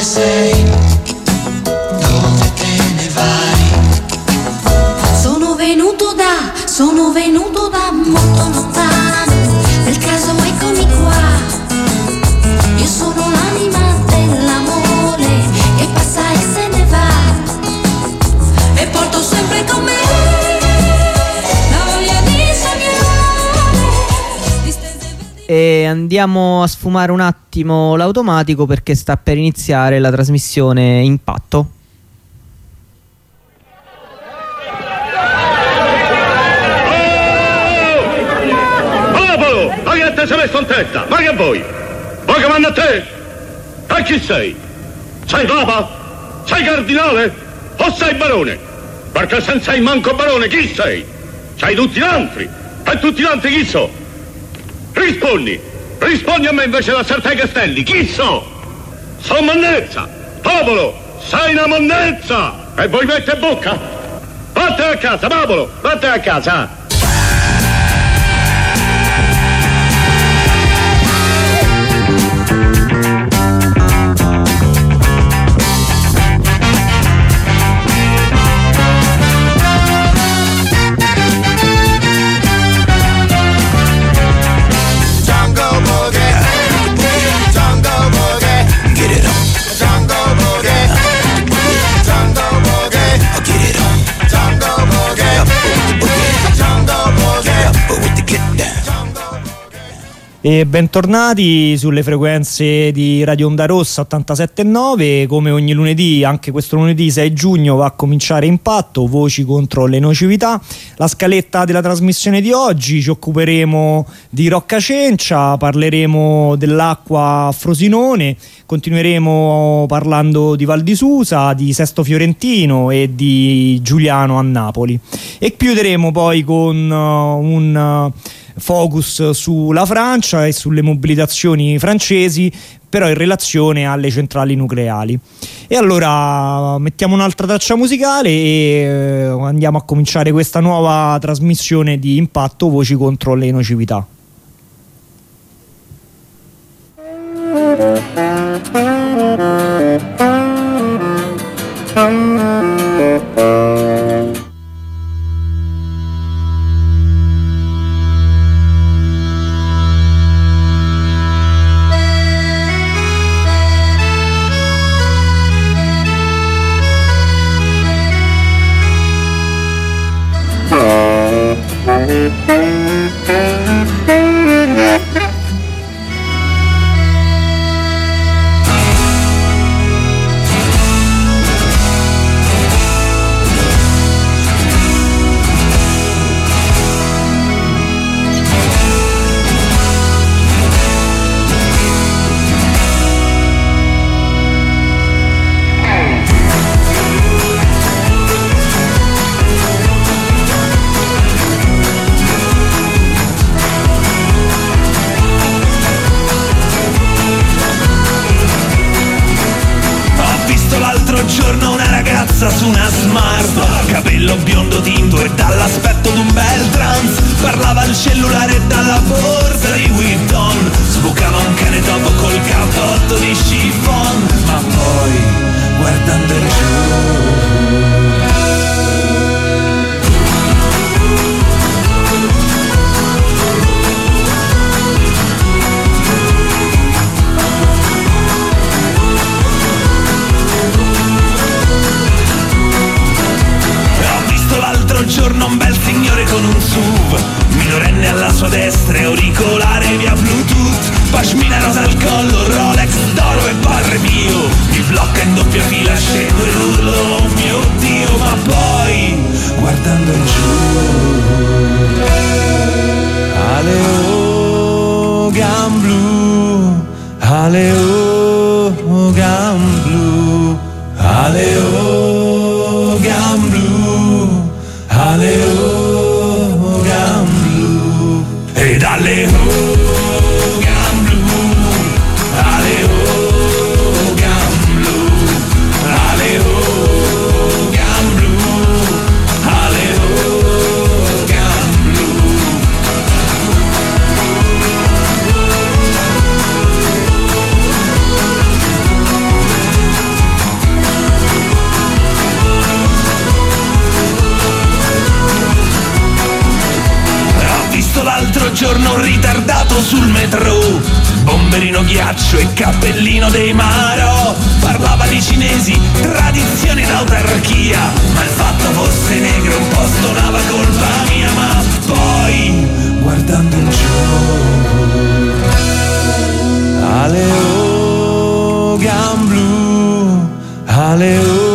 sei? Dove te ne vai? Sono venuto da molto lontano, nel caso eccomi qua. Io sono l'anima dell'amore che passa e se ne va, e porto sempre con me la voglia di sognare. E andiamo a sfumare un attimo l'automatico perché sta per iniziare la trasmissione Impatto. Ma che te sei messo in testa? Ma che vuoi? Vuoi che manda a te? E chi sei? Sei papa? Sei cardinale? O sei barone? Perché se non sei manco barone, chi sei? Sei tutti altri. E tutti altri chi so? Rispondi a me invece da Sartè Castelli. Chi so? Sono monnezza. Popolo, sei una monnezza. E vuoi mettere bocca? Vattene a casa, popolo, vattene a casa. E bentornati sulle frequenze di Radio Onda Rossa 87.9. Come ogni lunedì, anche questo lunedì 6 giugno va a cominciare Impatto, voci contro le nocività. La scaletta della trasmissione di oggi: ci occuperemo di Rocca Cencia, parleremo dell'acqua a Frosinone, continueremo parlando di Val di Susa, di Sesto Fiorentino e di Giuliano a Napoli, e chiuderemo poi con un focus sulla Francia e sulle mobilitazioni francesi, però in relazione alle centrali nucleari. E allora mettiamo un'altra traccia musicale e andiamo a cominciare questa nuova trasmissione di Impatto, voci contro le nocività. Su una smart, capello biondo tinto e dall'aspetto d'un bel trans, parlava al cellulare e dalla borsa di Vuitton, sbucava un cane topo col cappotto di chiffon, ma poi guardando in giorno un bel signore con un SUV, minorenne alla sua destra, auricolare via Bluetooth, pashmina rosa al collo, Rolex d'oro e padre mio, sul metro, bomberino ghiaccio e cappellino dei Maro. Parlava di cinesi, tradizione ed autarchia, ma il fatto fosse negro un po' stonava colpa mia. Ma poi, guardando in giù, ale Hogan blu, ale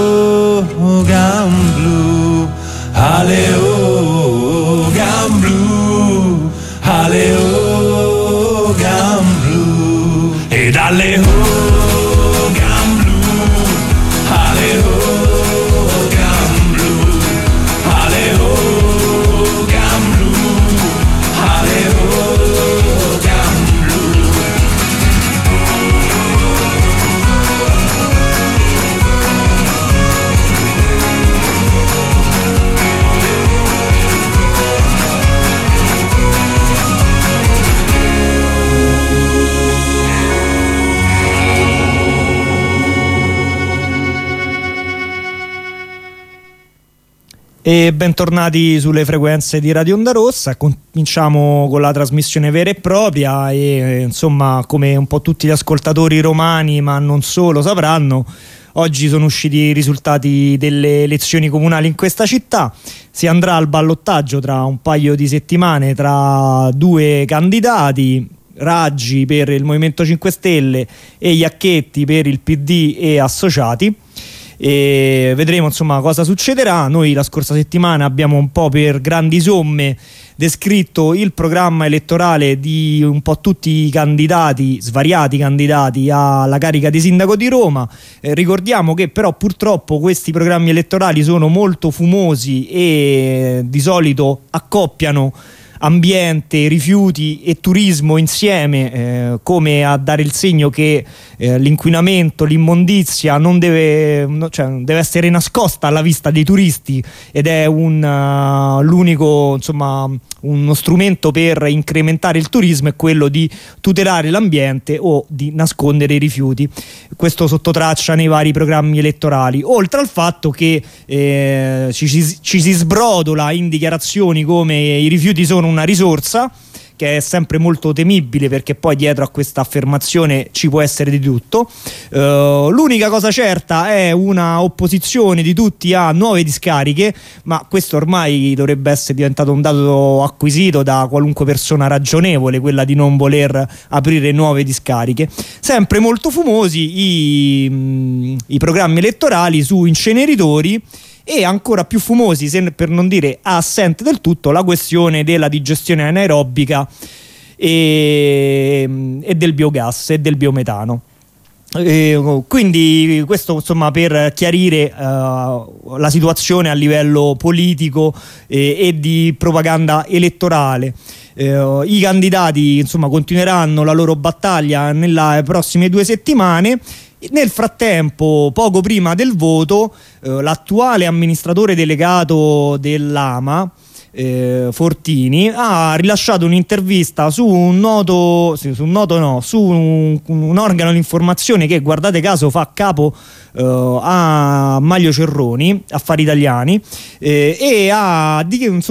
Hogan blu, ale Hogan blu, ale Hogan blu, e dalle Hogan blu, ale Hogan blu, ale Hogan blu, ale Hogan blu. E bentornati sulle frequenze di Radio Onda Rossa. Cominciamo con la trasmissione vera e propria e insomma, come un po' tutti gli ascoltatori romani, ma non solo, sapranno, oggi sono usciti i risultati delle elezioni comunali in questa città. Si andrà al ballottaggio tra un paio di settimane tra due candidati, Raggi per il Movimento 5 Stelle e Iacchetti per il PD e Associati. E vedremo insomma cosa succederà. Noi la scorsa settimana abbiamo un po' per grandi somme descritto il programma elettorale di un po' tutti i candidati, svariati candidati alla carica di sindaco di Roma. Ricordiamo che però purtroppo questi programmi elettorali sono molto fumosi e di solito accoppiano ambiente, rifiuti e turismo insieme, come a dare il segno che l'inquinamento, l'immondizia non deve essere nascosta alla vista dei turisti, ed è l'unico, insomma, uno strumento per incrementare il turismo è quello di tutelare l'ambiente o di nascondere i rifiuti. Questo sotto traccia nei vari programmi elettorali, oltre al fatto che ci si sbrodola in dichiarazioni come i rifiuti sono una risorsa, che è sempre molto temibile perché poi dietro a questa affermazione ci può essere di tutto. L'unica cosa certa è una opposizione di tutti a nuove discariche, ma questo ormai dovrebbe essere diventato un dato acquisito da qualunque persona ragionevole, quella di non voler aprire nuove discariche. Sempre molto fumosi i programmi elettorali su inceneritori, e ancora più fumosi, per non dire assente del tutto, la questione della digestione anaerobica e del biogas e del biometano. Quindi questo insomma per chiarire la situazione a livello politico e di propaganda elettorale. I candidati insomma continueranno la loro battaglia nelle prossime 2 settimane. Nel frattempo, poco prima del voto, l'attuale amministratore delegato dell'AMA, Fortini, ha rilasciato un'intervista su un organo di informazione che, guardate caso, fa capo a Maglio Cerroni, Affari Italiani, e ha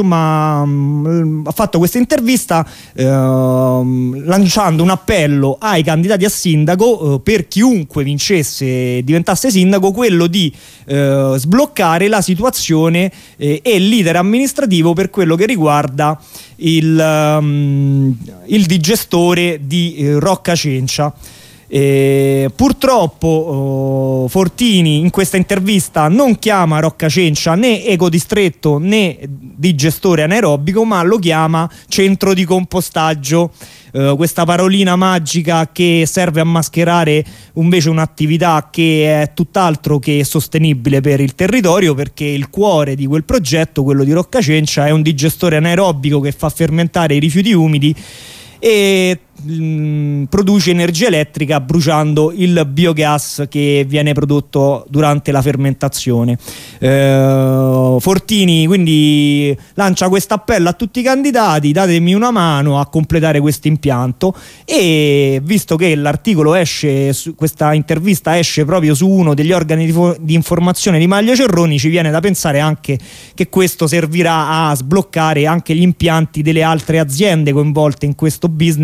fatto questa intervista lanciando un appello ai candidati a sindaco, per chiunque vincesse e diventasse sindaco, quello di sbloccare la situazione e l'iter amministrativo per quello che riguarda il digestore di Rocca Cencia. Purtroppo Fortini in questa intervista non chiama Rocca Cencia né ecodistretto né digestore anaerobico, ma lo chiama centro di compostaggio, questa parolina magica che serve a mascherare invece un'attività che è tutt'altro che sostenibile per il territorio, perché il cuore di quel progetto, quello di Rocca Cencia, è un digestore anaerobico che fa fermentare i rifiuti umidi e produce energia elettrica bruciando il biogas che viene prodotto durante la fermentazione. Fortini quindi lancia questo appello a tutti i candidati: datemi una mano a completare questo impianto. E visto che l'articolo esce, questa intervista esce proprio su uno degli organi di informazione di Maglio Cerroni, ci viene da pensare anche che questo servirà a sbloccare anche gli impianti delle altre aziende coinvolte in questo business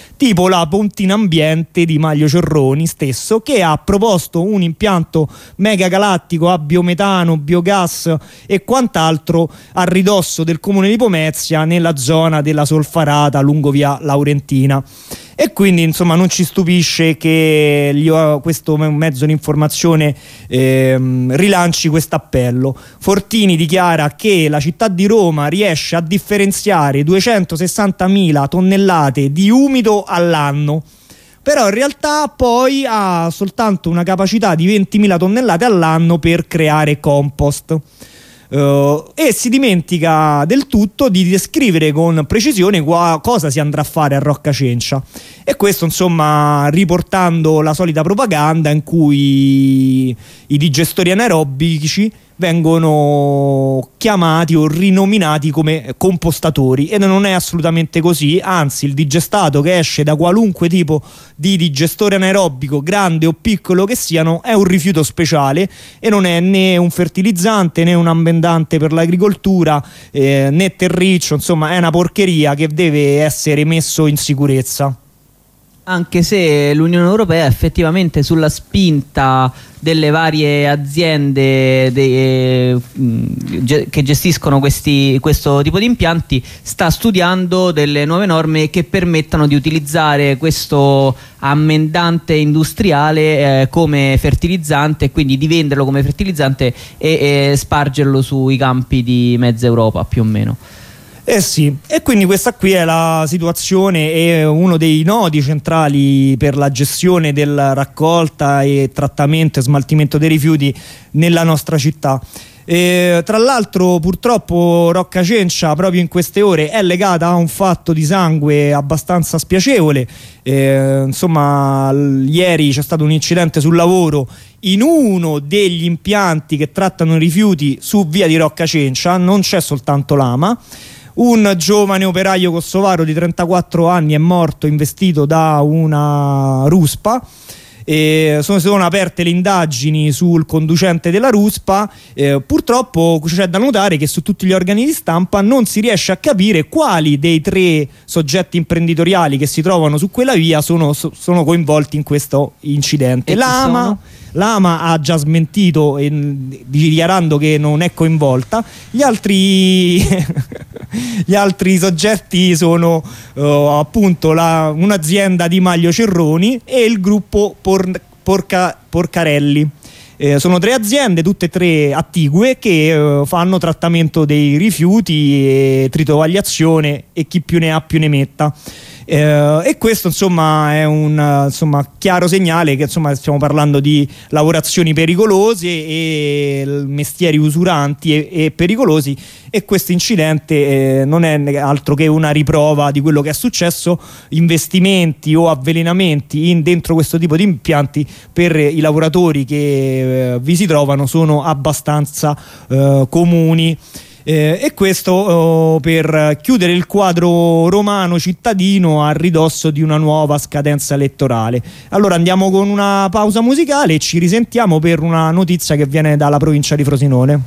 tipo la Pontina Ambiente di Maglio Cerroni stesso, che ha proposto un impianto megagalattico a biometano, biogas e quant'altro a ridosso del comune di Pomezia, nella zona della Solfarata lungo via Laurentina. E quindi insomma non ci stupisce che questo mezzo di informazione rilanci questo appello. Fortini dichiara che la città di Roma riesce a differenziare 260.000 tonnellate di umido all'anno, però in realtà poi ha soltanto una capacità di 20.000 tonnellate all'anno per creare compost. E si dimentica del tutto di descrivere con precisione cosa si andrà a fare a Rocca Cencia, e questo insomma riportando la solita propaganda in cui i digestori anaerobici vengono chiamati o rinominati come compostatori, e non è assolutamente così. Anzi, il digestato che esce da qualunque tipo di digestore anaerobico, grande o piccolo che siano, è un rifiuto speciale e non è né un fertilizzante né un ammendante per l'agricoltura, né terriccio, insomma è una porcheria che deve essere messo in sicurezza. Anche se l'Unione Europea effettivamente, sulla spinta delle varie aziende che gestiscono questo tipo di impianti, sta studiando delle nuove norme che permettano di utilizzare questo ammendante industriale come fertilizzante, e quindi di venderlo come fertilizzante e spargerlo sui campi di mezza Europa più o meno. Sì, e quindi questa qui è la situazione e uno dei nodi centrali per la gestione della raccolta e trattamento e smaltimento dei rifiuti nella nostra città. Tra l'altro purtroppo Rocca Cencia proprio in queste ore è legata a un fatto di sangue abbastanza spiacevole. Insomma, ieri c'è stato un incidente sul lavoro in uno degli impianti che trattano i rifiuti su via di Rocca Cencia. Non c'è soltanto l'ama. Un giovane operaio kosovaro di 34 anni è morto investito da una ruspa. Sono aperte le indagini sul conducente della ruspa. Purtroppo c'è da notare che su tutti gli organi di stampa non si riesce a capire quali dei 3 soggetti imprenditoriali che si trovano su quella via sono coinvolti in questo incidente. L'AMA ha già smentito dichiarando che non è coinvolta. Gli altri soggetti sono appunto un'azienda di Maglio Cerroni e il gruppo Porcarelli. Sono 3 aziende, tutte e 3 attigue, che fanno trattamento dei rifiuti e tritovagliazione, e chi più ne ha più ne metta. E questo insomma è un chiaro segnale che insomma stiamo parlando di lavorazioni pericolose e mestieri usuranti e pericolosi, e questo incidente non è altro che una riprova di quello che è successo. Investimenti o avvelenamenti dentro questo tipo di impianti per i lavoratori che vi si trovano sono abbastanza comuni. E questo per chiudere il quadro romano cittadino a ridosso di una nuova scadenza elettorale. Allora andiamo con una pausa musicale e ci risentiamo per una notizia che viene dalla provincia di Frosinone.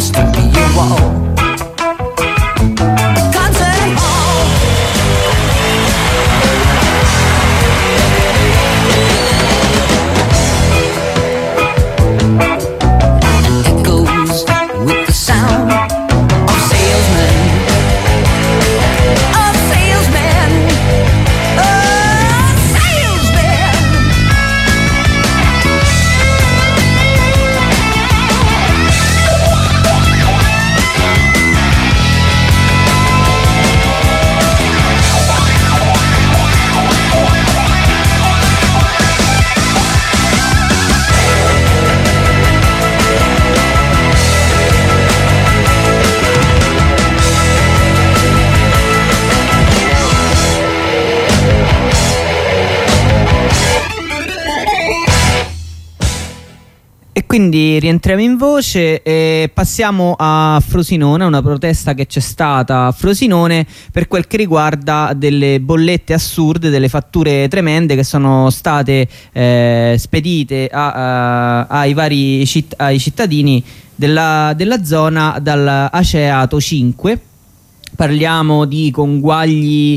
used to be a wall. Concert hall. And echoes with the sound of salesmen. Of salesmen. Of salesmen. E quindi rientriamo in voce e passiamo a Frosinone, una protesta che c'è stata a Frosinone per quel che riguarda delle bollette assurde, delle fatture tremende che sono state spedite ai vari ai cittadini della zona dall'Aceato 5. Parliamo di conguagli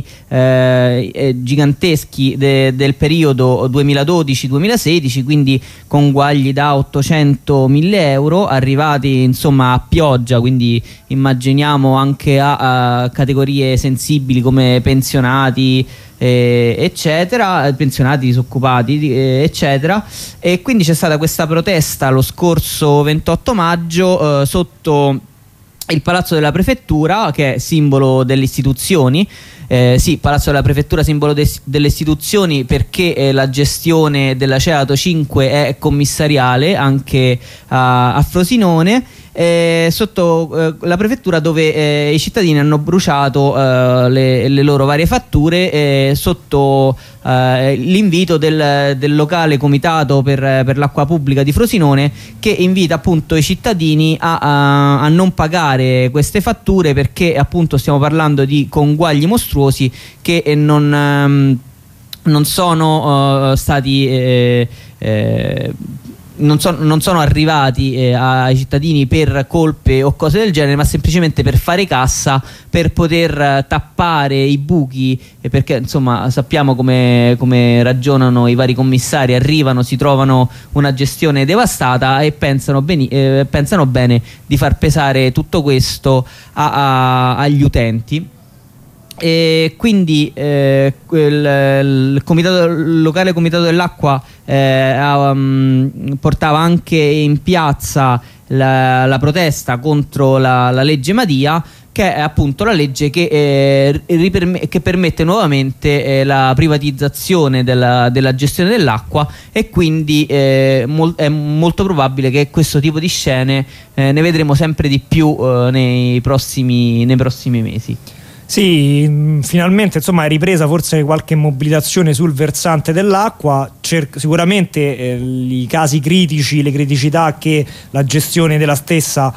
giganteschi del periodo 2012-2016, quindi conguagli da 800.000 euro arrivati insomma a pioggia, quindi immaginiamo anche a categorie sensibili come pensionati, eccetera, pensionati, disoccupati, eccetera. E quindi c'è stata questa protesta lo scorso 28 maggio sotto il Palazzo della Prefettura, che è simbolo delle istituzioni. Sì, Palazzo della Prefettura simbolo delle istituzioni perché la gestione dell'Aceato 5 è commissariale anche a Frosinone, sotto la prefettura, dove i cittadini hanno bruciato le loro varie fatture sotto l'invito del locale comitato per l'acqua pubblica di Frosinone, che invita appunto i cittadini a non pagare queste fatture, perché appunto stiamo parlando di conguagli mostruosi che non sono stati non sono arrivati ai cittadini per colpe o cose del genere, ma semplicemente per fare cassa, per poter tappare i buchi, perché insomma sappiamo come ragionano i vari commissari: arrivano, si trovano una gestione devastata e pensano bene di far pesare tutto questo agli utenti. E quindi il locale comitato dell'acqua portava anche in piazza la protesta contro la legge Madia, che è appunto la legge che permette nuovamente la privatizzazione della gestione dell'acqua, e quindi è molto probabile che questo tipo di scene ne vedremo sempre di più nei prossimi mesi. Sì, finalmente insomma è ripresa forse qualche mobilitazione sul versante dell'acqua. Sicuramente i casi critici, le criticità che la gestione della stessa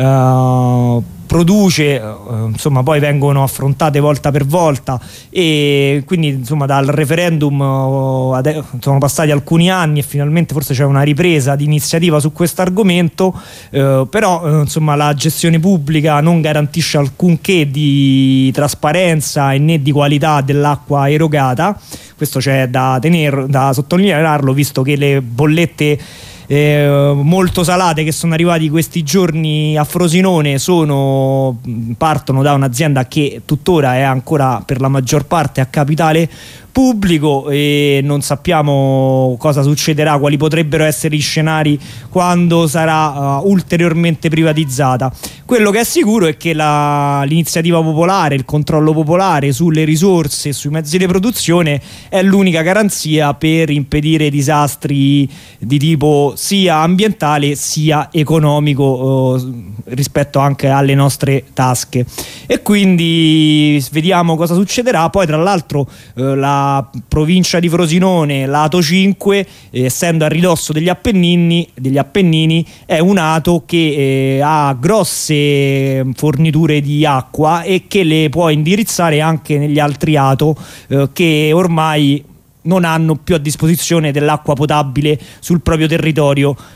produce, insomma poi vengono affrontate volta per volta, e quindi insomma dal referendum sono passati alcuni anni e finalmente forse c'è una ripresa di iniziativa su questo argomento, però insomma la gestione pubblica non garantisce alcunché di trasparenza e né di qualità dell'acqua erogata. Questo c'è da sottolinearlo, visto che le bollette molto salate che sono arrivati questi giorni a Frosinone partono da un'azienda che tuttora è ancora per la maggior parte a capitale pubblico, e non sappiamo cosa succederà, quali potrebbero essere gli scenari quando sarà ulteriormente privatizzata. Quello che è sicuro è che l'iniziativa popolare, il controllo popolare sulle risorse e sui mezzi di produzione è l'unica garanzia per impedire disastri di tipo sia ambientale sia economico rispetto anche alle nostre tasche. E quindi vediamo cosa succederà. Poi tra l'altro la provincia di Frosinone, l'Ato 5, essendo a ridosso degli Appennini, è un ato che ha grosse forniture di acqua e che le può indirizzare anche negli altri ato che ormai non hanno più a disposizione dell'acqua potabile sul proprio territorio.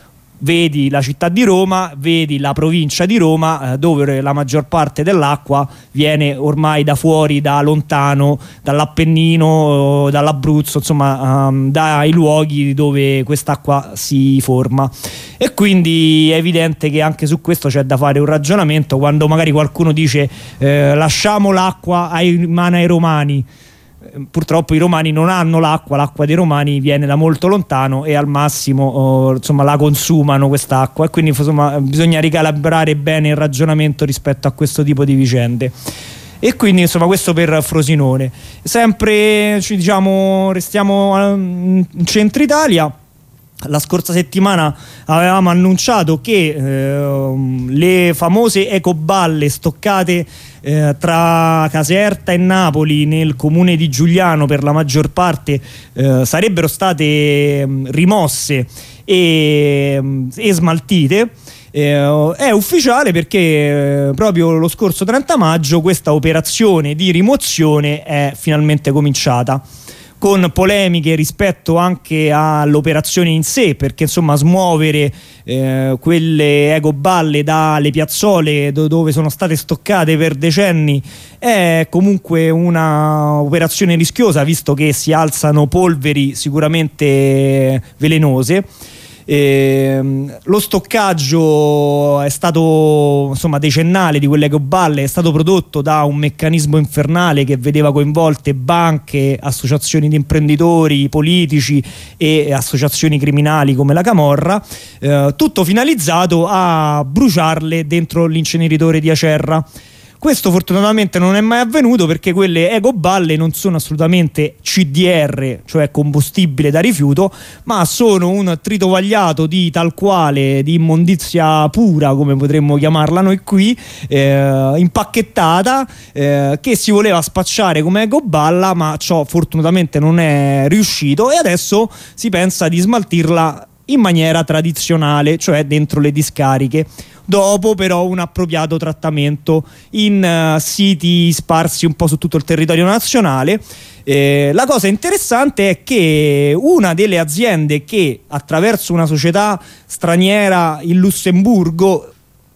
vedi la città di Roma, vedi la provincia di Roma, dove la maggior parte dell'acqua viene ormai da fuori, da lontano, dall'Appennino, dall'Abruzzo, insomma dai luoghi dove quest'acqua si forma. E quindi è evidente che anche su questo c'è da fare un ragionamento, quando magari qualcuno dice lasciamo l'acqua in mano ai romani. Purtroppo i romani non hanno l'acqua dei romani viene da molto lontano e al massimo insomma la consumano quest'acqua, e quindi insomma bisogna ricalibrare bene il ragionamento rispetto a questo tipo di vicende. E quindi insomma questo per Frosinone. Sempre restiamo in centro Italia. La scorsa settimana avevamo annunciato che le famose ecoballe stoccate tra Caserta e Napoli nel comune di Giugliano per la maggior parte sarebbero state rimosse e smaltite. È ufficiale perché proprio lo scorso 30 maggio questa operazione di rimozione è finalmente cominciata, con polemiche rispetto anche all'operazione in sé, perché insomma smuovere quelle ecoballe dalle piazzole dove sono state stoccate per decenni è comunque una operazione rischiosa, visto che si alzano polveri sicuramente velenose. Lo stoccaggio è stato insomma decennale di quelle ecoballe, è stato prodotto da un meccanismo infernale che vedeva coinvolte banche, associazioni di imprenditori, politici e associazioni criminali come la Camorra, tutto finalizzato a bruciarle dentro l'inceneritore di Acerra. Questo fortunatamente non è mai avvenuto, perché quelle ecoballe non sono assolutamente CDR, cioè combustibile da rifiuto, ma sono un tritovagliato di tal quale, di immondizia pura, come potremmo chiamarla noi qui, impacchettata, che si voleva spacciare come ecoballa, ma ciò fortunatamente non è riuscito, e adesso si pensa di smaltirla in maniera tradizionale, cioè dentro le discariche, dopo però un appropriato trattamento in siti sparsi un po' su tutto il territorio nazionale. La cosa interessante è che una delle aziende che attraverso una società straniera in Lussemburgo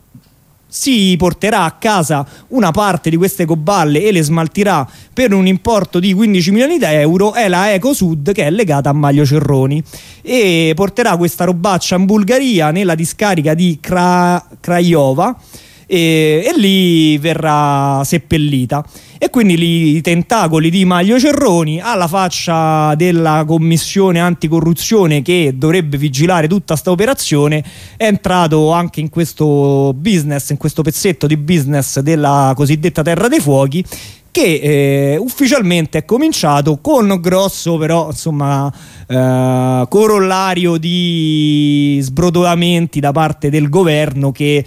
si porterà a casa una parte di queste ecoballe e le smaltirà per un importo di 15 milioni di euro è la Ecosud, che è legata a Maglio Cerroni, e porterà questa robaccia in Bulgaria nella discarica di Craiova e lì verrà seppellita. E quindi i tentacoli di Maglio Cerroni, alla faccia della commissione anticorruzione che dovrebbe vigilare tutta sta operazione, è entrato anche in questo business, in questo pezzetto di business della cosiddetta Terra dei Fuochi, che ufficialmente è cominciato con grosso però insomma corollario di sbrodolamenti da parte del governo, che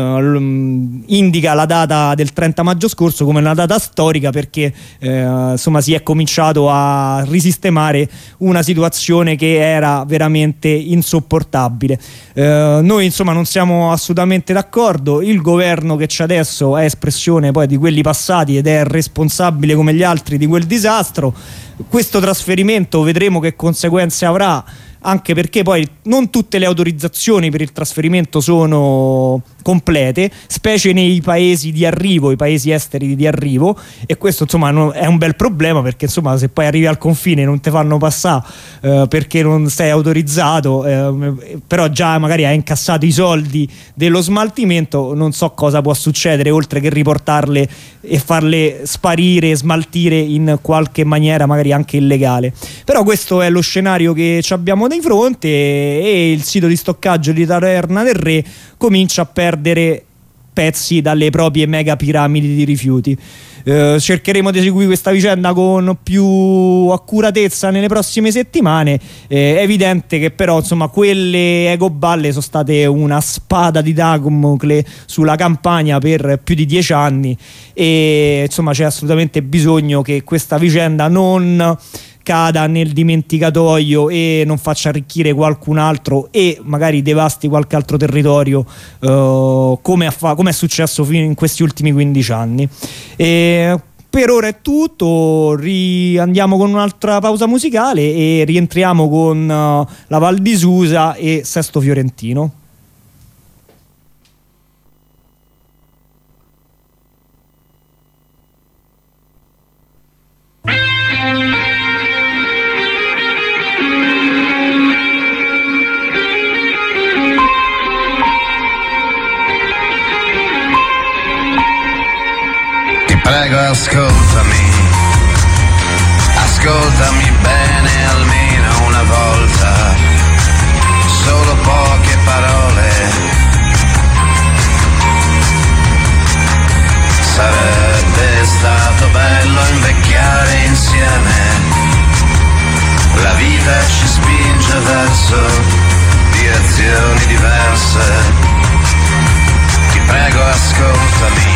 indica la data del 30 maggio scorso come una data storica, perché insomma si è cominciato a risistemare una situazione che era veramente insopportabile. Noi insomma non siamo assolutamente d'accordo. Il governo che c'è adesso è espressione poi di quelli passati ed è responsabile come gli altri di quel disastro. Questo trasferimento vedremo che conseguenze avrà, anche perché poi non tutte le autorizzazioni per il trasferimento sono complete, specie nei paesi di arrivo, i paesi esteri di arrivo, e questo insomma è un bel problema, perché insomma se poi arrivi al confine non te fanno passare perché non sei autorizzato, però già magari hai incassato i soldi dello smaltimento, non so cosa può succedere oltre che riportarle e farle sparire, smaltire in qualche maniera magari anche illegale. Però questo è lo scenario che ci abbiamo di fronte, e il sito di stoccaggio di Taverna del Re comincia a perdere pezzi dalle proprie mega piramidi di rifiuti. Cercheremo di seguire questa vicenda con più accuratezza nelle prossime settimane. È evidente che però insomma quelle ecoballe sono state una spada di Damocle sulla Campania per più di 10 anni, e insomma c'è assolutamente bisogno che questa vicenda non cada nel dimenticatoio e non faccia arricchire qualcun altro e magari devasti qualche altro territorio, come è successo fino in questi ultimi 15 anni. Per ora è tutto, andiamo con un'altra pausa musicale e rientriamo con la Val di Susa e Sesto Fiorentino. ascoltami, ascoltami bene almeno una volta, solo poche parole. Sarebbe stato bello invecchiare insieme, la vita ci spinge verso direzioni diverse. Ti prego ascoltami,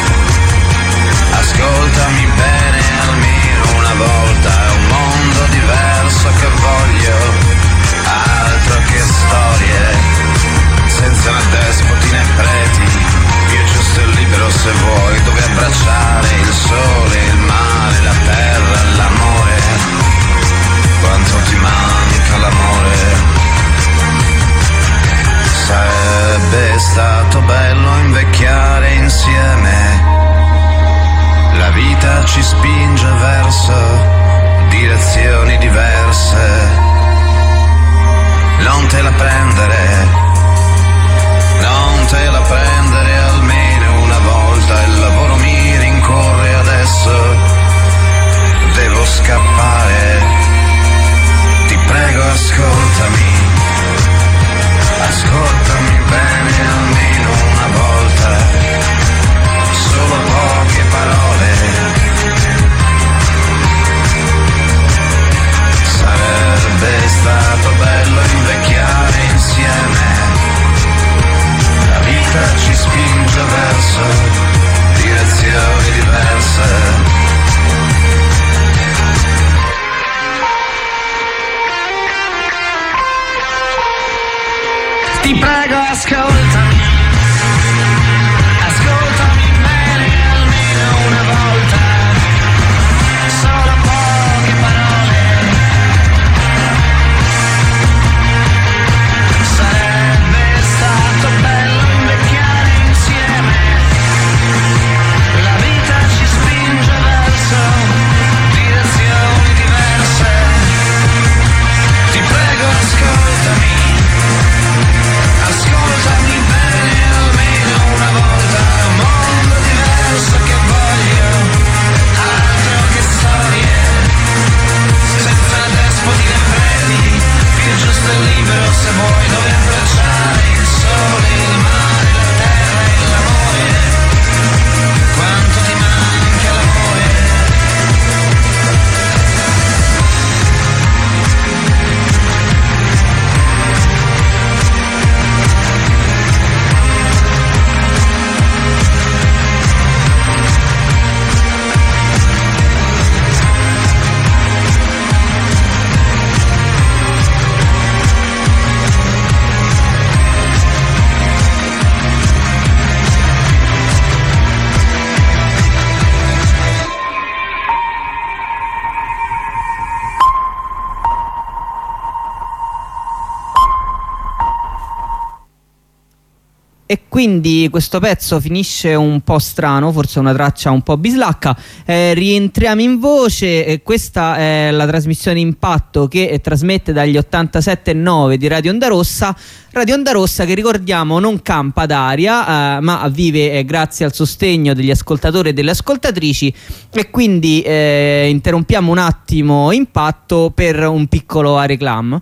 ascoltami bene almeno una volta, è un mondo diverso che voglio, altro che storie, senza né despoti né preti. Io giusto e libero se vuoi, dove abbracciare il sole, il mare, la terra, l'amore. Quanto ti manca l'amore. Sarebbe stato bello invecchiare insieme, la vita ci spinge verso direzioni diverse. Non te la prendere, non te la prendere almeno una volta, il lavoro mi rincorre adesso, devo scappare, ti prego ascoltami, ascoltami bene almeno una volta, solo poche parole. Sarebbe stato bello invecchiare insieme, la vita ci spinge verso direzioni diverse. Ti prego ascoltami, ascoltami bene almeno una volta, solo poche parole. Sarebbe stato bello invecchiare insieme, la vita ci spinge verso direzioni diverse. Ti prego ascoltami, ascoltami bene almeno una volta, un mondo diverso che voglio, altro che storie, senza despoti né preti, più giusto e libero se vuoi, dove abbracciare il sole, il mare, la terra e l'amore. Quanto ti manca l'amore. E quindi questo pezzo finisce un po' strano, forse una traccia un po' bislacca. Rientriamo in voce. Questa è la trasmissione Impatto che trasmette dagli 87.9 di Radio Onda Rossa. Radio Onda Rossa che, ricordiamo, non campa d'aria, ma vive grazie al sostegno degli ascoltatori e delle ascoltatrici. E quindi interrompiamo un attimo Impatto per un piccolo reclam.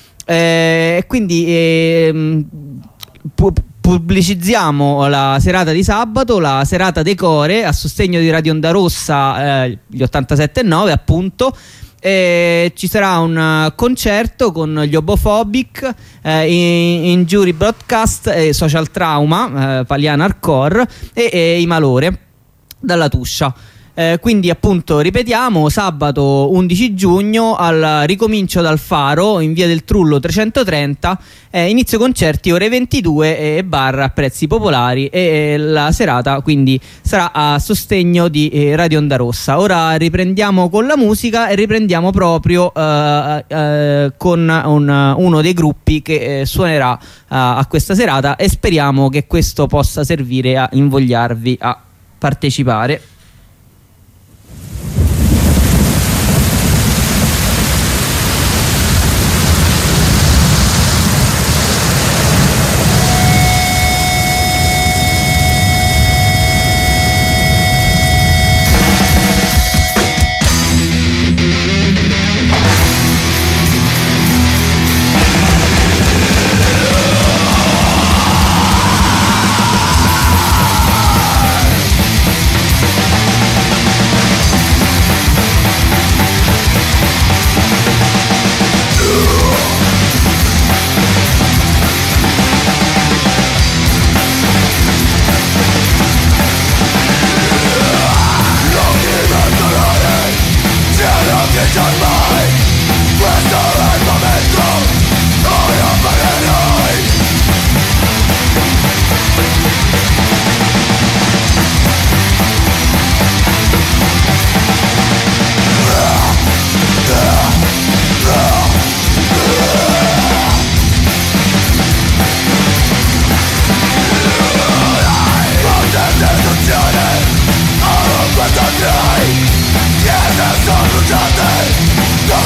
Quindi pubblicizziamo la serata di sabato, la serata Decore a sostegno di Radio Onda Rossa, gli 87.9 appunto. Ci sarà un concerto con gli Obofobic, Injury Broadcast, Social Trauma, Paliana Hardcore e I Malore dalla Tuscia. Quindi appunto ripetiamo, sabato 11 giugno al ricomincio dal Faro in via del Trullo 330, inizio concerti ore 22 e bar a prezzi popolari, e la serata quindi sarà a sostegno di Radio Onda Rossa. Ora riprendiamo con la musica e riprendiamo proprio con uno dei gruppi che suonerà a questa serata, e speriamo che questo possa servire a invogliarvi a partecipare.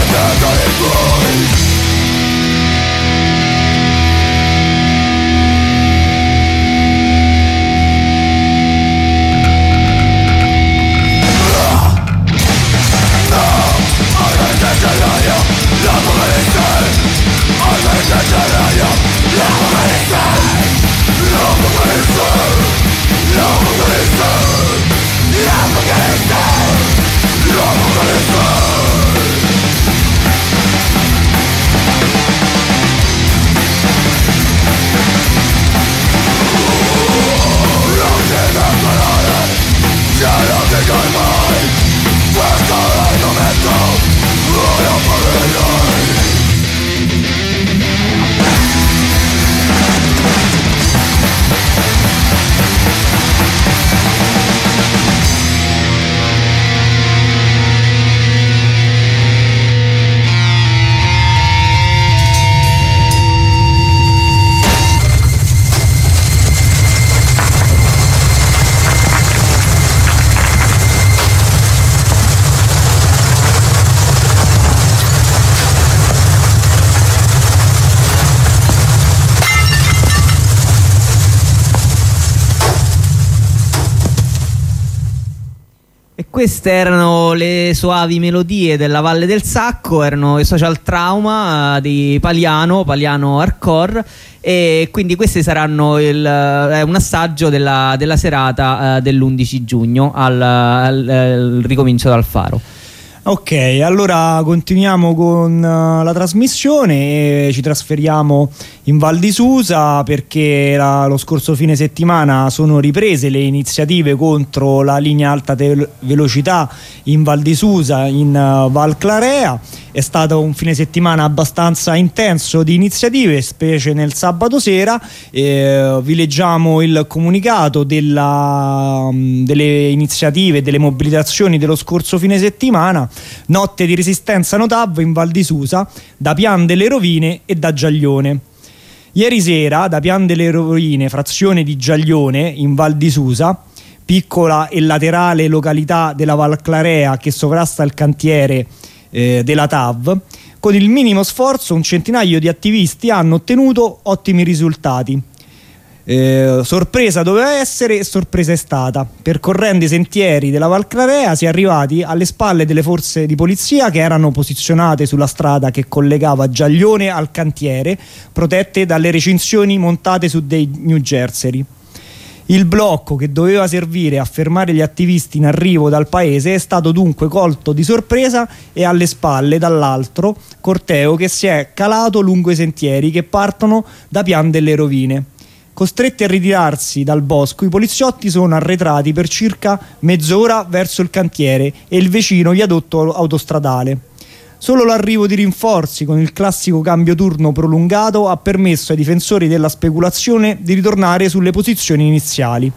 Queste erano le soavi melodie della Valle del Sacco, erano i Social Trauma di Paliano Hardcore, e quindi questi saranno un assaggio della serata dell'11 giugno al ricomincio dal Faro. Ok, allora continuiamo con la trasmissione e ci trasferiamo in Val di Susa, perché lo scorso fine settimana sono riprese le iniziative contro la linea alta velocità in Val di Susa, in Val Clarea. È stato un fine settimana abbastanza intenso di iniziative, specie nel sabato sera. Vi leggiamo il comunicato delle iniziative, delle mobilitazioni dello scorso fine settimana. Notte di resistenza Notav in Val di Susa, da Pian delle Rovine e da Giaglione. Ieri sera da Pian delle Rovine, frazione di Giaglione in Val di Susa, piccola e laterale località della Val Clarea che sovrasta il cantiere della TAV, con il minimo sforzo un centinaio di attivisti hanno ottenuto ottimi risultati. Sorpresa doveva essere e sorpresa è stata. Percorrendo i sentieri della Val Clarea si è arrivati alle spalle delle forze di polizia che erano posizionate sulla strada che collegava Giaglione al cantiere, protette dalle recinzioni montate su dei New Jersey. Il blocco che doveva servire a fermare gli attivisti in arrivo dal paese è stato dunque colto di sorpresa e alle spalle dall'altro corteo che si è calato lungo i sentieri che partono da Pian delle Rovine. Costretti a ritirarsi dal bosco, i poliziotti sono arretrati per circa mezz'ora verso il cantiere e il vicino viadotto autostradale. Solo l'arrivo di rinforzi con il classico cambio turno prolungato ha permesso ai difensori della speculazione di ritornare sulle posizioni iniziali.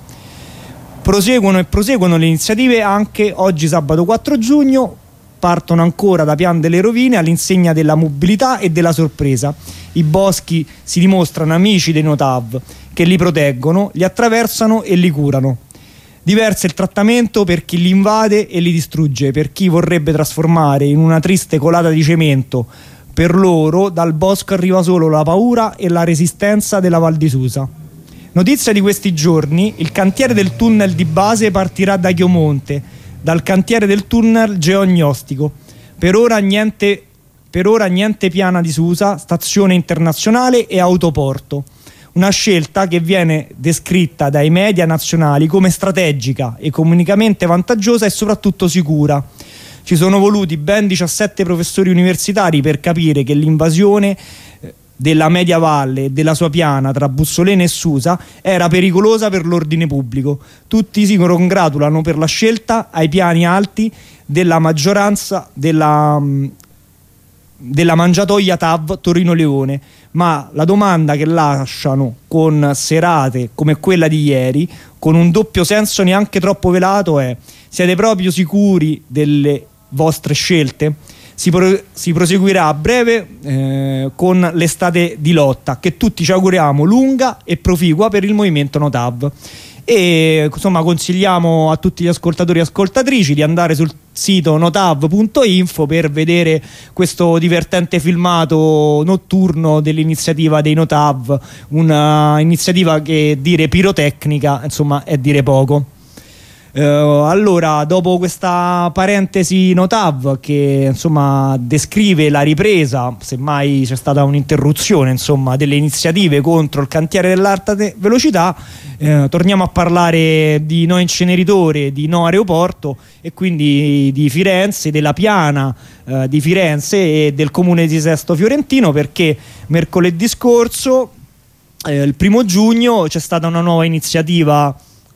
Proseguono le iniziative anche oggi sabato 4 giugno, partono ancora da Pian delle Rovine all'insegna della mobilità e della sorpresa. I boschi si dimostrano amici dei Notav, che li proteggono, li attraversano e li curano. Diverso il trattamento per chi li invade e li distrugge, per chi vorrebbe trasformare in una triste colata di cemento. Per loro dal bosco arriva solo la paura e la resistenza della Val di Susa. Notizia di questi giorni: il cantiere del tunnel di base partirà da Chiomonte, dal cantiere del tunnel geognostico. Per ora niente Piana di Susa, stazione internazionale e autoporto. Una scelta che viene descritta dai media nazionali come strategica, economicamente vantaggiosa e soprattutto sicura. Ci sono voluti ben 17 professori universitari per capire che l'invasione della media valle e della sua piana tra Bussolena e Susa era pericolosa per l'ordine pubblico. Tutti si congratulano per la scelta ai piani alti della maggioranza della mangiatoia TAV Torino-Leone, ma la domanda che lasciano con serate come quella di ieri, con un doppio senso neanche troppo velato, è: siete proprio sicuri delle vostre scelte? Si proseguirà a breve con l'estate di lotta, che tutti ci auguriamo lunga e proficua per il movimento Notav. e insomma consigliamo a tutti gli ascoltatori e ascoltatrici di andare sul sito notav.info per vedere questo divertente filmato notturno dell'iniziativa dei Notav, una iniziativa che dire pirotecnica insomma è dire poco. Allora, dopo questa parentesi Notav che insomma descrive la ripresa, semmai c'è stata un'interruzione insomma delle iniziative contro il cantiere dell'alta velocità, torniamo a parlare di no inceneritore, di no aeroporto e quindi di Firenze, della piana di Firenze e del comune di Sesto Fiorentino, perché mercoledì scorso, il 1° giugno, c'è stata una nuova iniziativa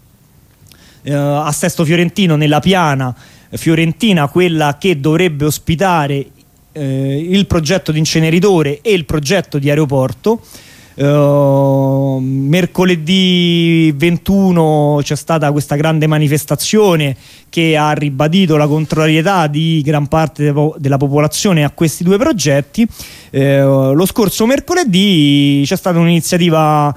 a Sesto Fiorentino, nella piana fiorentina, quella che dovrebbe ospitare il progetto di inceneritore e il progetto di aeroporto. Mercoledì 21 c'è stata questa grande manifestazione che ha ribadito la contrarietà di gran parte della popolazione a questi due progetti. Lo scorso mercoledì c'è stata un'iniziativa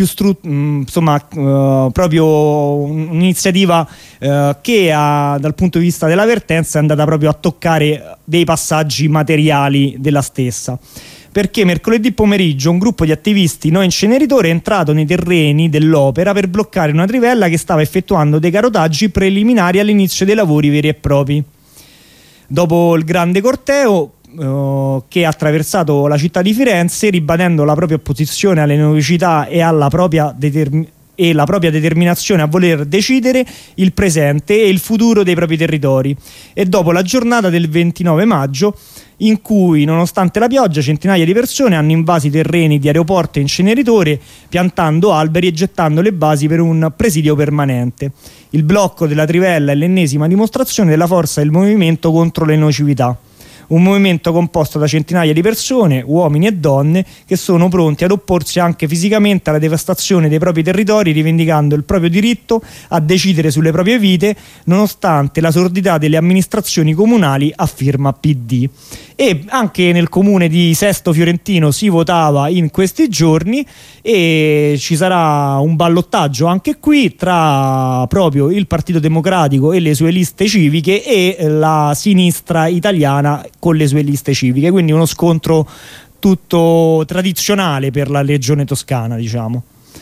proprio un'iniziativa che dal punto di vista dell'avvertenza è andata proprio a toccare dei passaggi materiali della stessa, perché mercoledì pomeriggio un gruppo di attivisti no inceneritori è entrato nei terreni dell'opera per bloccare una trivella che stava effettuando dei carotaggi preliminari all'inizio dei lavori veri e propri. Dopo il grande corteo che ha attraversato la città di Firenze, ribadendo la propria opposizione alle novità e la propria determinazione a voler decidere il presente e il futuro dei propri territori, e dopo la giornata del 29 maggio in cui, nonostante la pioggia, centinaia di persone hanno invaso i terreni di aeroporto e inceneritore, piantando alberi e gettando le basi per un presidio permanente. Il blocco della trivella è l'ennesima dimostrazione della forza del movimento contro le nocività. Un movimento composto da centinaia di persone, uomini e donne, che sono pronti ad opporsi anche fisicamente alla devastazione dei propri territori, rivendicando il proprio diritto a decidere sulle proprie vite, nonostante la sordità delle amministrazioni comunali a firma PD. E anche nel comune di Sesto Fiorentino si votava in questi giorni e ci sarà un ballottaggio anche qui tra proprio il Partito Democratico e le sue liste civiche e la sinistra italiana con le sue liste civiche, quindi uno scontro tutto tradizionale per la regione toscana, diciamo.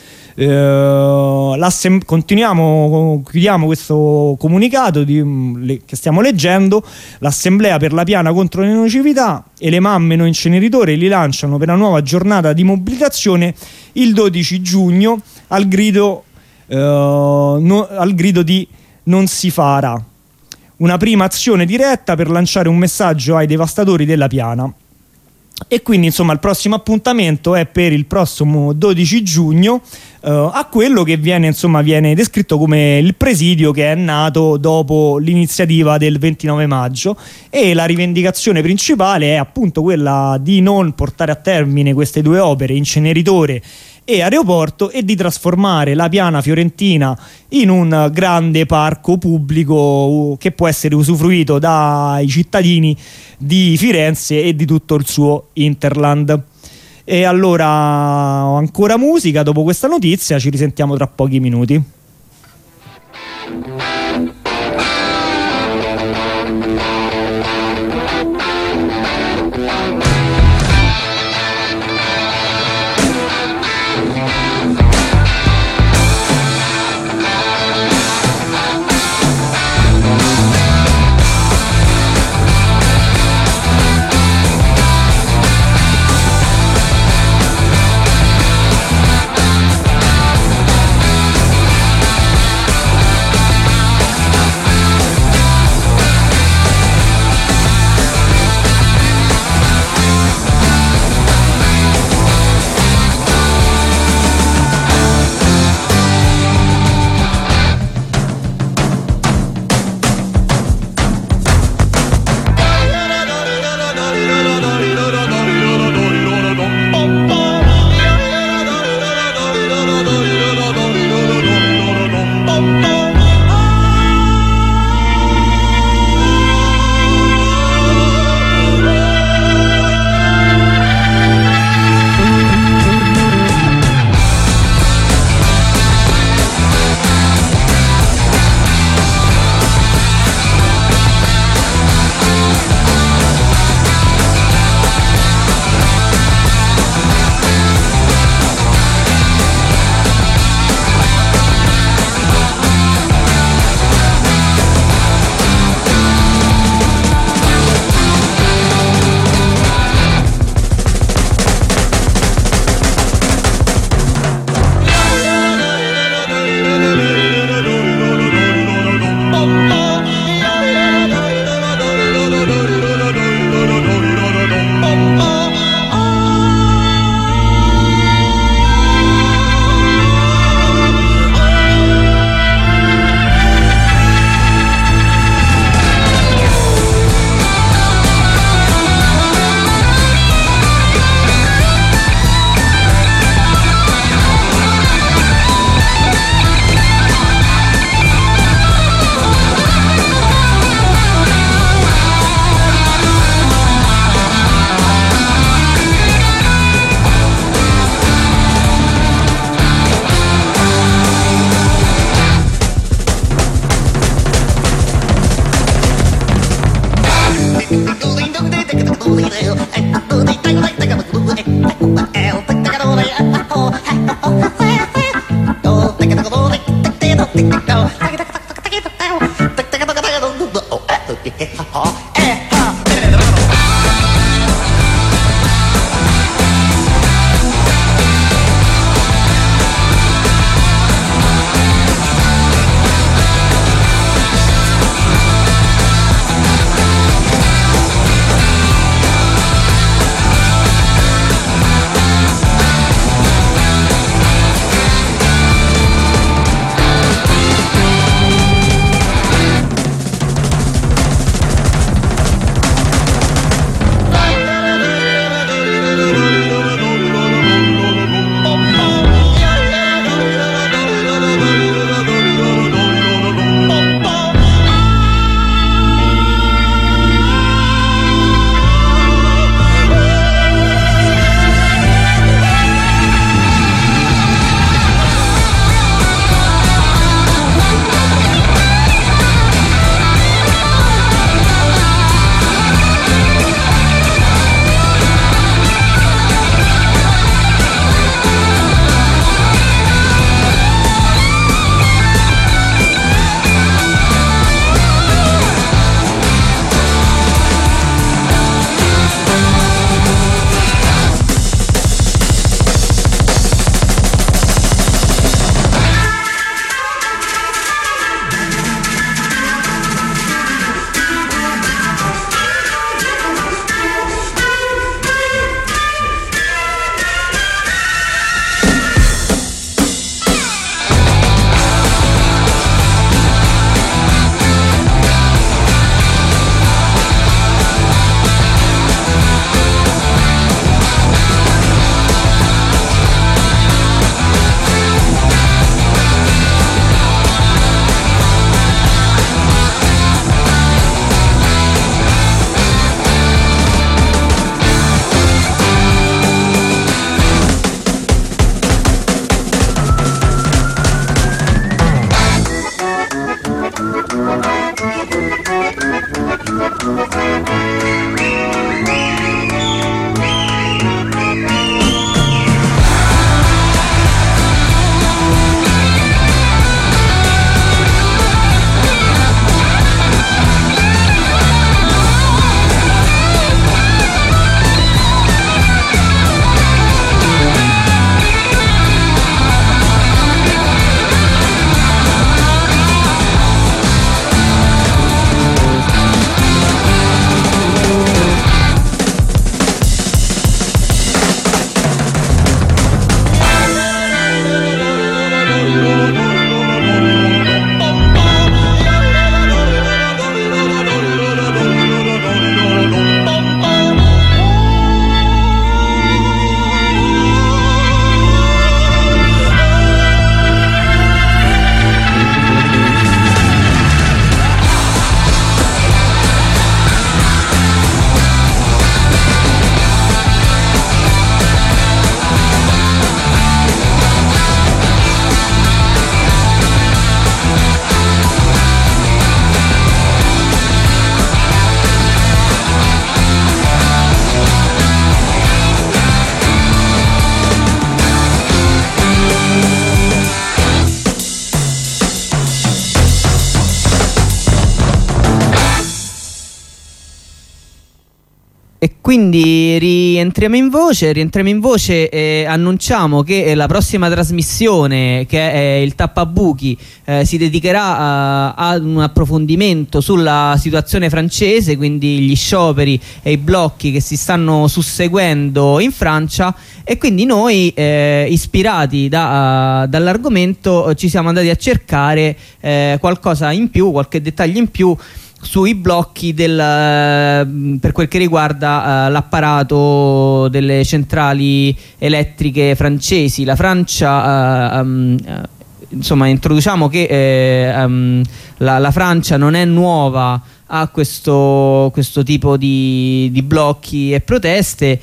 Chiudiamo questo comunicato che stiamo leggendo. L'Assemblea per la piana contro le nocività e le mamme no inceneritore li lanciano per la nuova giornata di mobilitazione il 12 giugno al grido di non si farà, una prima azione diretta per lanciare un messaggio ai devastatori della piana. E quindi insomma il prossimo appuntamento è per il prossimo 12 giugno a quello che viene descritto come il presidio che è nato dopo l'iniziativa del 29 maggio, e la rivendicazione principale è appunto quella di non portare a termine queste due opere, inceneritore e aeroporto, e di trasformare la piana fiorentina in un grande parco pubblico che può essere usufruito dai cittadini di Firenze e di tutto il suo hinterland. E allora ancora musica, dopo questa notizia ci risentiamo tra pochi minuti. E quindi rientriamo in voce e annunciamo che la prossima trasmissione, che è il Tappabuchi, si dedicherà a un approfondimento sulla situazione francese, quindi gli scioperi e i blocchi che si stanno susseguendo in Francia, e quindi noi, ispirati dall'argomento, ci siamo andati a cercare qualcosa in più, qualche dettaglio in più sui blocchi per quel che riguarda l'apparato delle centrali elettriche francesi. La Francia, insomma, introduciamo che la Francia non è nuova a questo tipo di blocchi e proteste.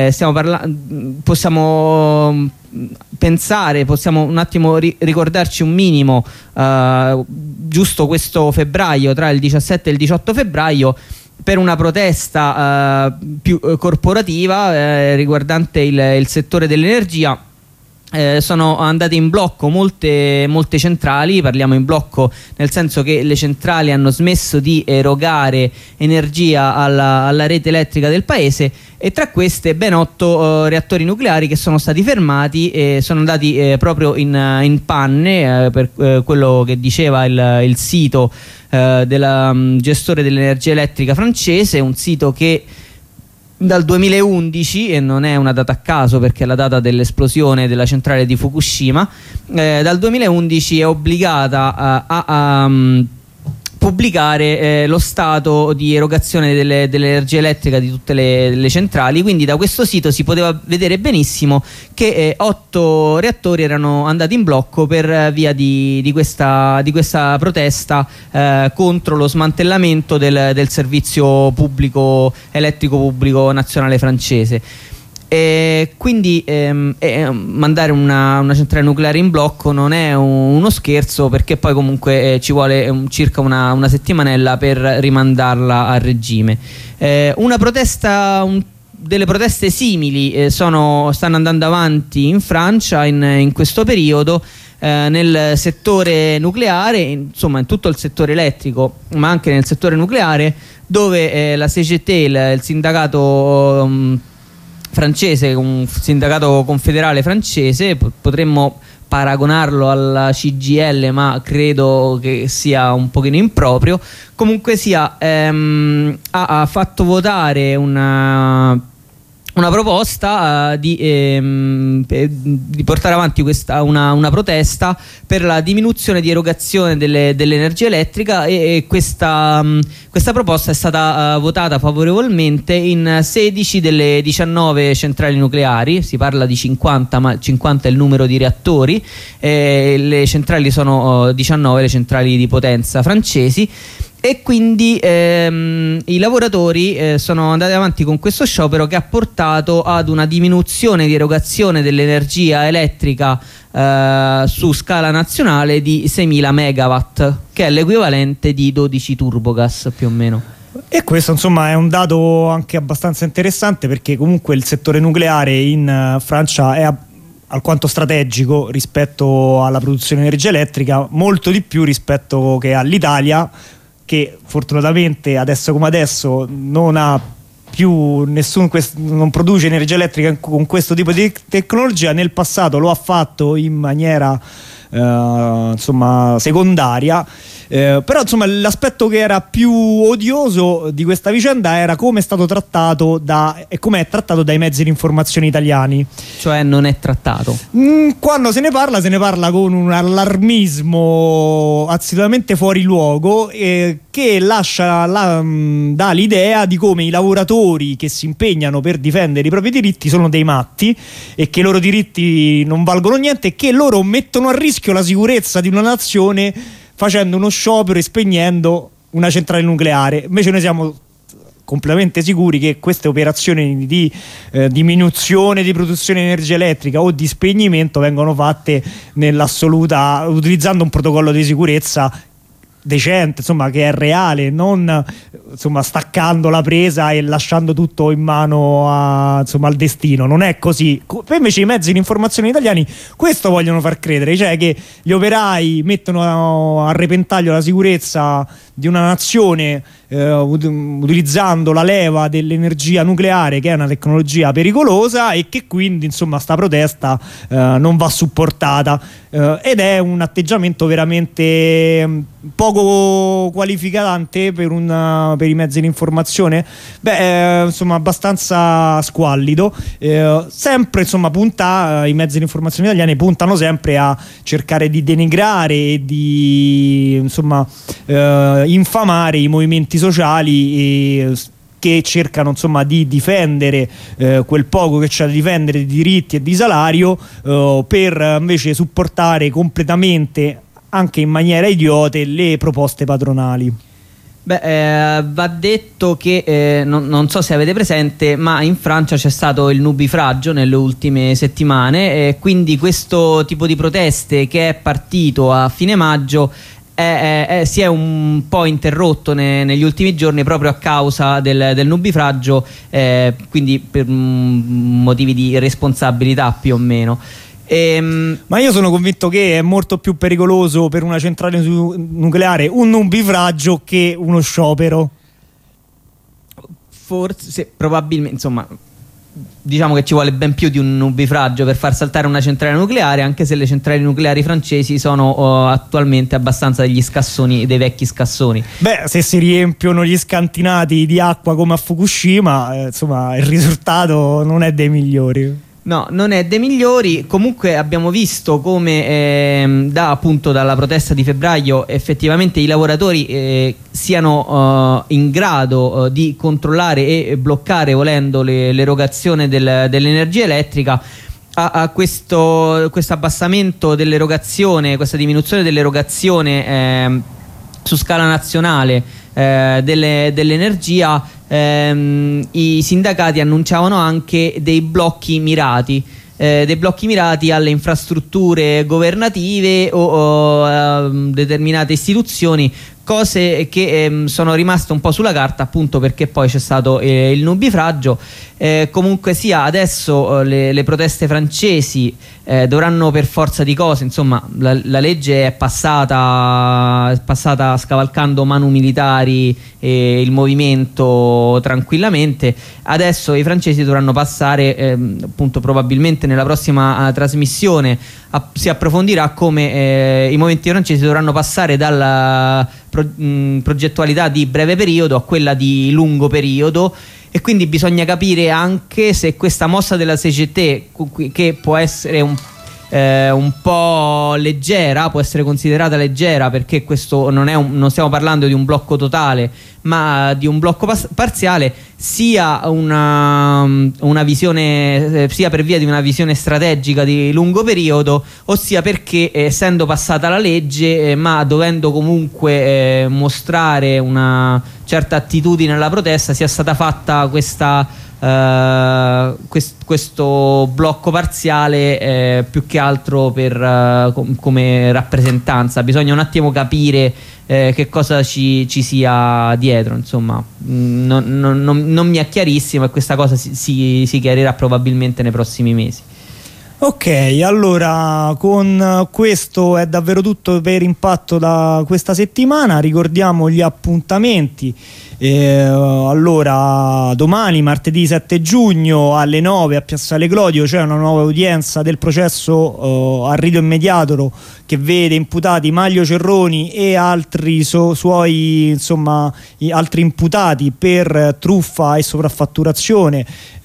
Possiamo pensare, possiamo un attimo ricordarci un minimo, giusto questo febbraio, tra il 17 e il 18 febbraio, per una protesta più corporativa riguardante il settore dell'energia. Sono andate in blocco molte centrali, parliamo in blocco nel senso che le centrali hanno smesso di erogare energia alla rete elettrica del paese, e tra queste ben 8 reattori nucleari che sono stati fermati e sono andati proprio in panne, per quello che diceva il sito del gestore dell'energia elettrica francese, un sito che dal 2011, e non è una data a caso perché è la data dell'esplosione della centrale di Fukushima, dal 2011 è obbligata a pubblicare lo stato di erogazione dell'energia elettrica di tutte le centrali. Quindi da questo sito si poteva vedere benissimo che 8 reattori erano andati in blocco per via di questa protesta contro lo smantellamento del servizio pubblico elettrico pubblico nazionale francese. E quindi mandare una centrale nucleare in blocco non è uno scherzo, perché poi comunque ci vuole circa una settimanella per rimandarla a regime. Delle proteste simili stanno andando avanti in Francia in questo periodo, nel settore nucleare, insomma in tutto il settore elettrico, ma anche nel settore nucleare, dove la CGT, il sindacato francese, un sindacato confederale francese, potremmo paragonarlo alla CGIL, ma credo che sia un pochino improprio. Comunque sia, ha fatto votare una proposta di portare avanti una protesta per la diminuzione di erogazione dell'energia elettrica, e questa proposta è stata votata favorevolmente in 16 delle 19 centrali nucleari. Si parla di 50, ma 50 è il numero di reattori. Le centrali sono 19, le centrali di potenza francesi. E quindi i lavoratori sono andati avanti con questo sciopero, che ha portato ad una diminuzione di erogazione dell'energia elettrica su scala nazionale di 6.000 megawatt, che è l'equivalente di 12 turbogas più o meno. E questo insomma è un dato anche abbastanza interessante, perché comunque il settore nucleare in Francia è alquanto strategico rispetto alla produzione di energia elettrica, molto di più rispetto che all'Italia, che fortunatamente adesso come adesso non ha più non produce energia elettrica con questo tipo di tecnologia. Nel passato lo ha fatto in maniera insomma secondaria, però insomma l'aspetto che era più odioso di questa vicenda era come è stato trattato e come è trattato dai mezzi di informazione italiani. Cioè non è trattato, quando se ne parla con un allarmismo assolutamente fuori luogo, che dà l'idea di come i lavoratori che si impegnano per difendere i propri diritti sono dei matti, e che i loro diritti non valgono niente, e che loro mettono a rischio la sicurezza di una nazione facendo uno sciopero e spegnendo una centrale nucleare. Invece noi siamo completamente sicuri che queste operazioni di diminuzione di produzione di energia elettrica o di spegnimento vengono fatte nell'assoluta, utilizzando un protocollo di sicurezza decente, insomma, che è reale, non insomma staccando la presa e lasciando tutto in mano al destino. Non è così. Invece i mezzi di informazione italiani questo vogliono far credere, cioè che gli operai mettono a repentaglio la sicurezza di una nazione utilizzando la leva dell'energia nucleare, che è una tecnologia pericolosa, e che quindi insomma sta protesta non va supportata, ed è un atteggiamento veramente poco qualificante per i mezzi di informazione, insomma abbastanza squallido. Sempre insomma i mezzi di informazione italiani puntano sempre a cercare di denigrare e di insomma infamare i movimenti sociali che cercano insomma di difendere quel poco che c'è da difendere di diritti e di salario, per invece supportare completamente, anche in maniera idiote, le proposte patronali. Va detto che non so se avete presente, ma in Francia c'è stato il nubifragio nelle ultime settimane, quindi questo tipo di proteste, che è partito a fine maggio, si è un po' interrotto negli ultimi giorni proprio a causa del nubifragio, quindi per motivi di responsabilità più o meno. Ma io sono convinto che è molto più pericoloso per una centrale nucleare un nubifragio che uno sciopero. Forse, probabilmente, insomma, diciamo che ci vuole ben più di un nubifragio per far saltare una centrale nucleare, anche se le centrali nucleari francesi sono attualmente abbastanza degli scassoni, dei vecchi scassoni. Beh, se si riempiono gli scantinati di acqua come a Fukushima, insomma, il risultato non è dei migliori. No, non è dei migliori. Comunque abbiamo visto come appunto dalla protesta di febbraio effettivamente i lavoratori siano in grado di controllare e bloccare, volendo, l'erogazione dell'energia elettrica. A questo abbassamento dell'erogazione, questa diminuzione dell'erogazione su scala nazionale dell'energia, i sindacati annunciavano anche dei blocchi mirati alle infrastrutture governative o a determinate istituzioni, cose che sono rimaste un po' sulla carta, appunto perché poi c'è stato il nubifragio. Comunque sia, adesso le proteste francesi dovranno per forza di cose, insomma, la legge è passata scavalcando manu militari e il movimento tranquillamente. Adesso i francesi dovranno passare, appunto, probabilmente nella prossima trasmissione si approfondirà come i movimenti francesi dovranno passare dalla progettualità di breve periodo a quella di lungo periodo, e quindi bisogna capire anche se questa mossa della CGT, che può essere un po' leggera, può essere considerata leggera, perché questo non stiamo parlando di un blocco totale ma di un blocco parziale, sia una visione, sia per via di una visione strategica di lungo periodo, ossia perché essendo passata la legge ma dovendo comunque mostrare una certa attitudine alla protesta, sia stata fatta questo blocco parziale più che altro per come rappresentanza. Bisogna un attimo capire che cosa ci sia dietro, insomma. Non mi è chiarissimo, e questa cosa si chiarirà probabilmente nei prossimi mesi. Ok, allora con questo è davvero tutto per Impatto da questa settimana. Ricordiamo gli appuntamenti. Allora, domani, martedì 7 giugno alle 9 a Piazzale Clodio c'è una nuova udienza del processo a rito immediato che vede imputati Maglio Cerroni e altri suoi, insomma, altri imputati per truffa e sopraffatturazione,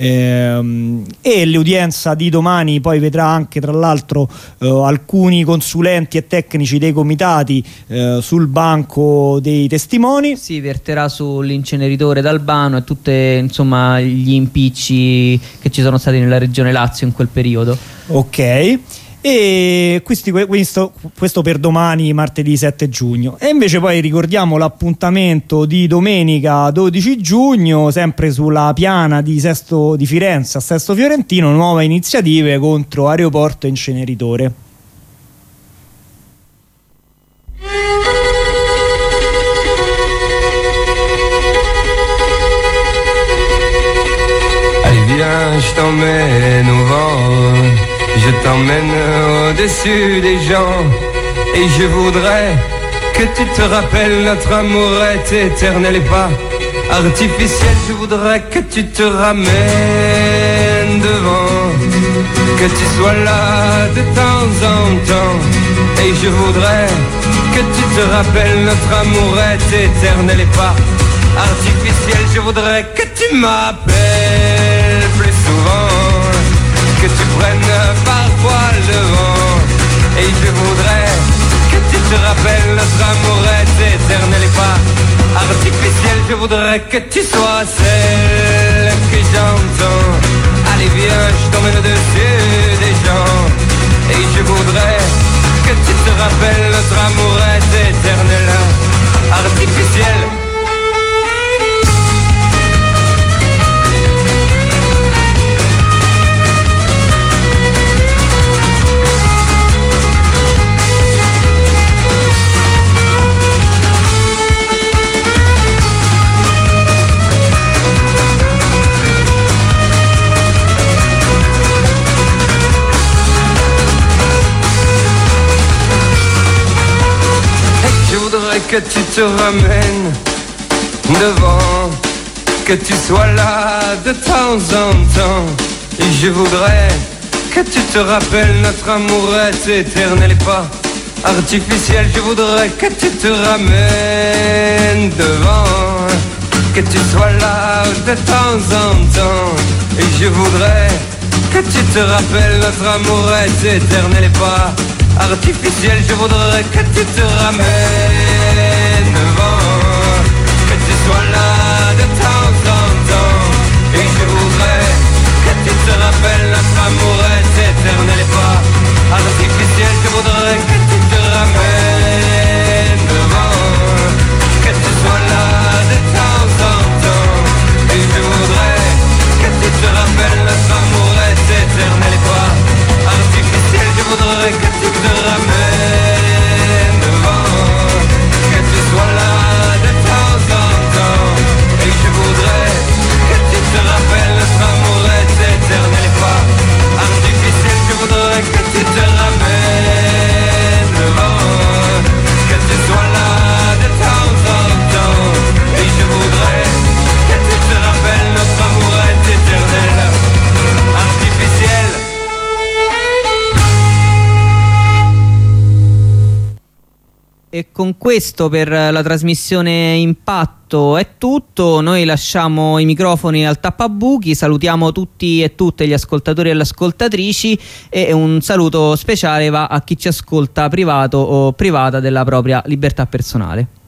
e l'udienza di domani poi vedrà anche, tra l'altro, alcuni consulenti e tecnici dei comitati sul banco dei testimoni. Si verterà sull'inceneritore d'Albano e tutte, insomma, gli impicci che ci sono stati nella regione Lazio in quel periodo. Ok. E questo per domani, martedì 7 giugno. E invece poi ricordiamo l'appuntamento di domenica 12 giugno, sempre sulla piana di Firenze a Sesto Fiorentino, nuove iniziative contro aeroporto e inceneritore. Allez viens, je t'emmène au vent, je t'emmène au-dessus des gens, et je voudrais que tu te rappelles notre amour est éternel et pas artificiel. Je voudrais que tu te ramènes devant, que tu sois là de temps en temps, et je voudrais que tu te rappelles notre amour est éternel et pas artificiel. Je voudrais que tu m'appelles plus souvent, que tu prennes parfois le vent, et je voudrais que tu te rappelles notre amour est éternel et pas artificiel. Je voudrais que tu sois celle que j'entends. Allez viens, je t'emmène au-dessus des gens, et je voudrais que tu te rappelles notre amour est éternel, artificiel. que tu te ramènes devant, que tu sois là de temps en temps. Et je voudrais que tu te rappelles notre amour est éternel et pas artificiel. Je voudrais que tu te ramènes devant, que tu sois là de temps en temps. Et je voudrais que tu te rappelles notre amour est éternel et pas artificiel. Je voudrais que tu te ramènes devant, que tu sois là de temps en temps. Et je voudrais que tu te rappelles notre amour est éternel et pas artificiel. Je voudrais que tu te ramènes devant, que tu sois là de temps en temps. Et je voudrais que tu te rappelles notre amour est éternel et pas artificiel. Je voudrais que tu te ramènes devant, que tu sois là de temps en temps. Et je voudrais que tu te rappelles notre amour est éternel et pas artificiel. Je voudrais que tu te ramènes devant, que tu sois là de temps en temps. Et je voudrais que tu te rappelles notre amour est éternel, artificiel. E con questo per la trasmissione Impatto è tutto. Noi lasciamo i microfoni al tappabuchi, salutiamo tutti e tutte gli ascoltatori e le ascoltatrici e un saluto speciale va a chi ci ascolta privato o privata della propria libertà personale.